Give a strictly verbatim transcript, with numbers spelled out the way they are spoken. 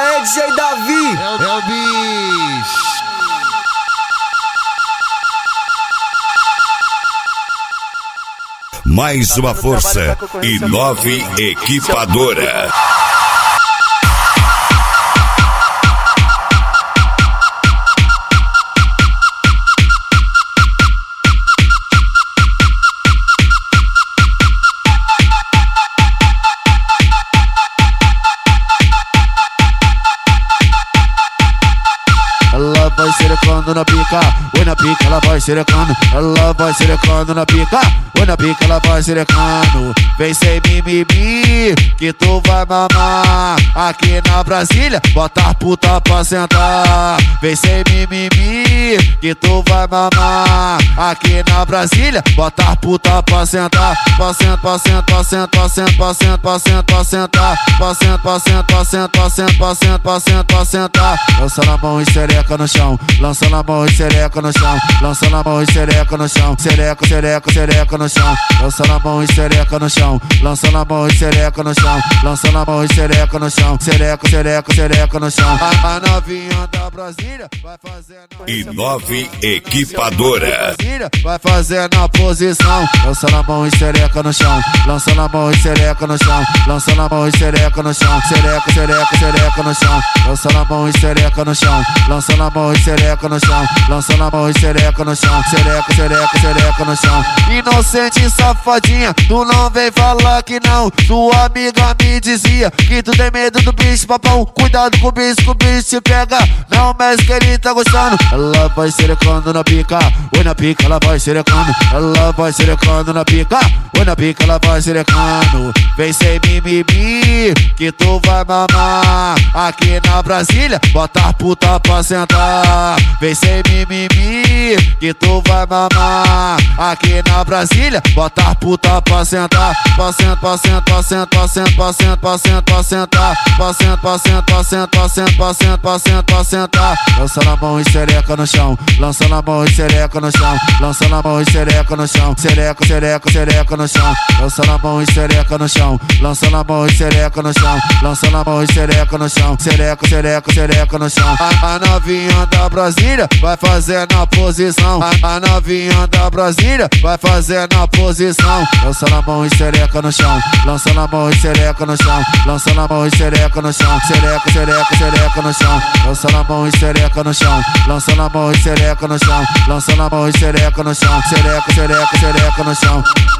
aí, D J Davi. É o bicho. Mais uma força e nove equipadora. Ela vai xerecando na pica, oi na pica ela vai xerecando. Ela vai xerecando na pica, oi na pica ela vai xerecando. Vem sem mimimi, que tu vai mamar. Aqui na Brasília, bota a puta pra sentar. Vem sem mimimi, que tu vai mamar. Aqui na Brasília, bota a puta pra sentar. Pra sentar, pra sentar, pra sentar, pra sentar, pra sentar, pra sentar, pra sentar. Pra sentar, pra sentar, pra sentar, pra sentar, pra sentar, pra sentar, pra sentar. Lança na mão e xereca no chão, lança na mão e xereca no chão, lança na mão e xereca no chão, xereca, xereca, xereca no chão, lança na mão e xereca no chão, lança na mão e xereca no chão, lança na mão e xereca no chão, xereca, xereca, xereca no chão. A, a novinha da Brasília vai fazer E nove equipadora. vai fazer na posição, lança na mão e xereca no chão, lança na mão e xereca no chão, lança na mão e xereca no chão, xereca, xereca, xereca no chão, lança na mão e xereca no chão, lança na mão e xereca no chão, lança na mão e xereca no chão, xereca, xereca, xereca no chão. Inocente safadinha, tu não vem falar que não. Sua amiga me dizia que tu tem medo do bicho papão. Cuidado com o bicho, que o bicho te pega. Não mexe que ele tá gostando. Ela vai xerecando na pica, oi na pica ela vai xerecando. Ela vai xerecando na pica, oi na pica ela vai xerecando. Vem sem mimimi, que tu vai mamar. Aqui na Brasília, bota a puta pra sentar. Vem sem mimimi, que tu vai mamar. Aqui na Brasília, bota a puta pra sentar. Pra sentar, pra sentar, pra sentar, pra sentar, pra sentar, pra sentar, pra sentar. Pra sentar, pra sentar, pra sentar, pra sentar, pra sentar, pra sentar, pra sentar. Lança na mão e xereca no chão, lança na mão e xereca no chão, lança na mão e xereca no chão, xereca, xereca, xereca no chão, lança na mão e xereca no chão, lança na mão e xereca no chão, lança na mão e xereca no chão, xereca, xereca, xereca no chão. A, a novinha da Brasília vai fazer na posição, a, a novinha da Brasília vai fazer na posição. Lança na mão e xereca no chão, lança na mão e xereca no chão, lança na mão e xereca no chão, xereca, xereca, xereca no chão, lança na mão e xereca no chão, lança na mão e xereca no chão, lança na mão e xereca no chão, xereca, xereca, xereca no chão.